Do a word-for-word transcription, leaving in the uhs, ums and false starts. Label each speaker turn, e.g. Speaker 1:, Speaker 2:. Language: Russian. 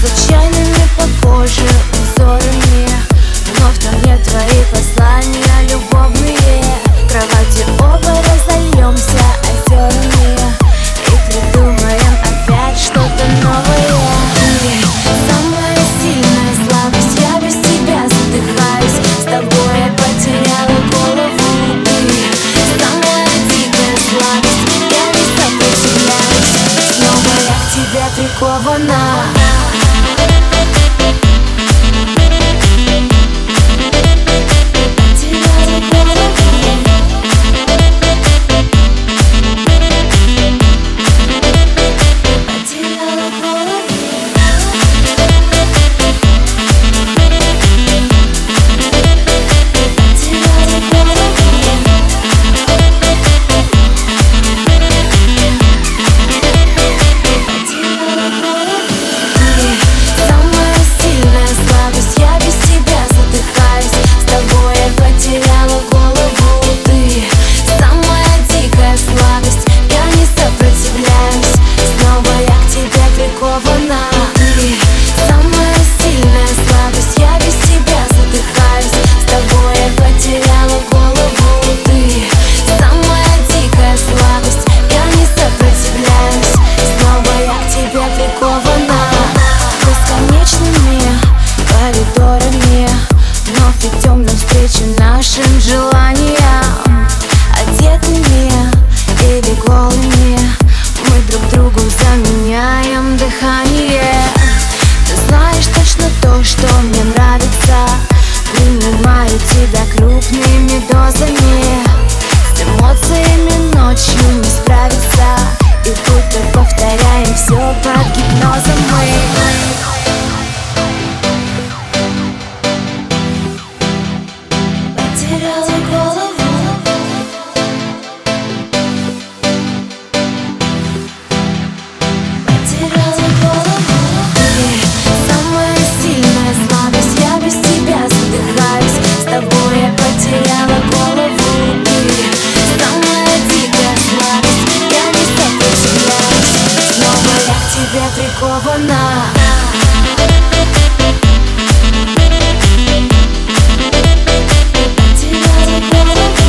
Speaker 1: случайными похожи узорами, но в том нет твои послания любовные. В кровати оба разольемся озерами и придумаем опять что-то новое. Ты самая сильная слабость, я без тебя задыхаюсь, с тобой я потеряла голову. Ты самая дикая слабость, я не сопротивляюсь, снова я к тебе прикована. Нашим желаниям, одетыми или голыми, мы друг другу заменяем дыхание. Ты знаешь точно то, что мне нравится, принимаю тебя крупными дозами. С эмоциями ночью не справиться, и будто повторяем все под гипнозом мы. Потеряла голову, потеряла голову. Ты самая сильная слабость, я без тебя задыхаюсь, с тобой я потеряла голову. Ты самая дикая слабость, я не сопротивляюсь, снова я к тебе прикована. Потеряла голову.